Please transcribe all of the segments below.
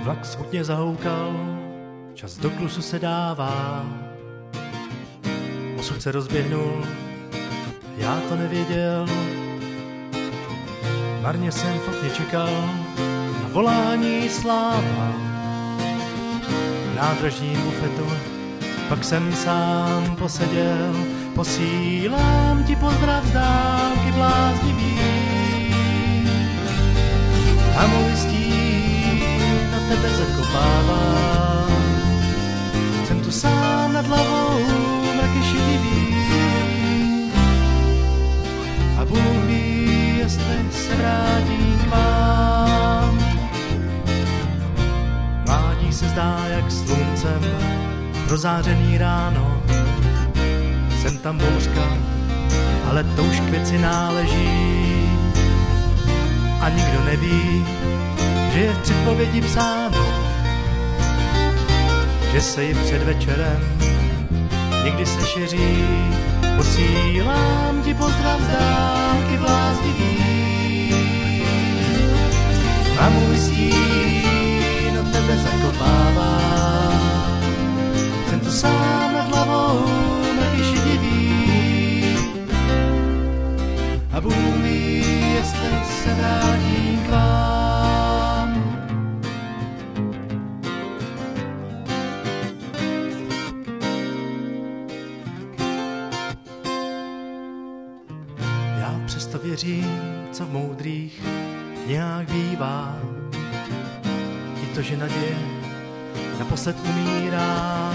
Vlak smutně zahoukal, čas do klusu se dává. Osud se rozběhnul, já to nevěděl. Marně jsem v okně čekal na volání sláva. V nádražním bufetu pak jsem sám poseděl. Posílám ti pozdrav z dálky bláznivý. A můj stín na tebe zakopává. Jsem tu sám nad hlavou, mraky šedivý. A Bůh ví, jestli se vrátím k vám. Mládí se zdá jak sluncem prozářený ráno. Jsem tam bouřka, ale to už k věci náleží. A nikdo neví, že je v předpovědi psáno, že se ji před večerem někdy se šeří. Posílám ti pozdrav z dálky bláznivý. A můj stín od tebe zakopává. Jsem tu sám nad hlavou, mraky šedivý. A Bůh ví, jestli se vrátím k vám. Já přesto věřím, co v moudrých nějak bývá. I to, že naděje naposled umírá.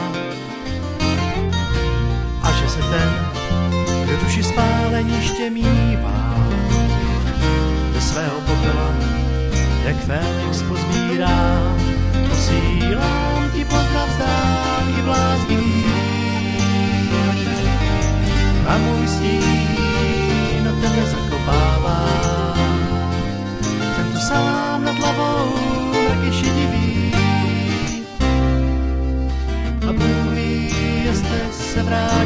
A že se ten, kdo duši spáleniště mívá, ze svého popela, jak Félix pozbírá. Posílám ti pozdrav z dálky bláznivý. A můj stín od tebe zakopává. Jsem tu sám nad hlavou, mraky šedivý. A Bůh ví, jestli se vrátí